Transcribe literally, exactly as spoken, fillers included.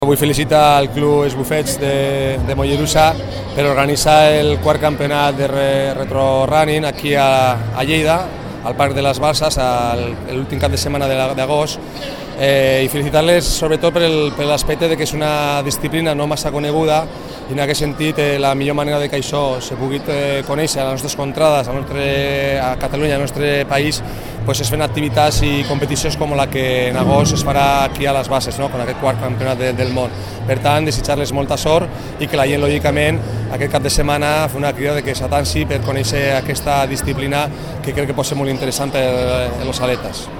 Vull felicitar el Club Esbufets de, de Mollerussa per organitzar el quart campionat de re, retro running aquí a, a Lleida, al Parc de les Balses, l'últim cap de setmana d'agost, eh, i felicitar-les sobretot per l'aspecte de que és una disciplina no massa coneguda i en aquest sentit eh, la millor manera de que això se pugui eh, conèixer a les nostres contrades, a, nostre, a Catalunya, al nostre país, pues és fent activitats i competicions com la que en agost es farà aquí a les Bases, no? Con aquest quart campionat de, del món. Per tant, desitjar-les molta sort i que la gent, lògicament, aquest cap de setmana fa una crida de que s'atansi per conèixer aquesta disciplina que crec que pot ser molt interessant per als atletes.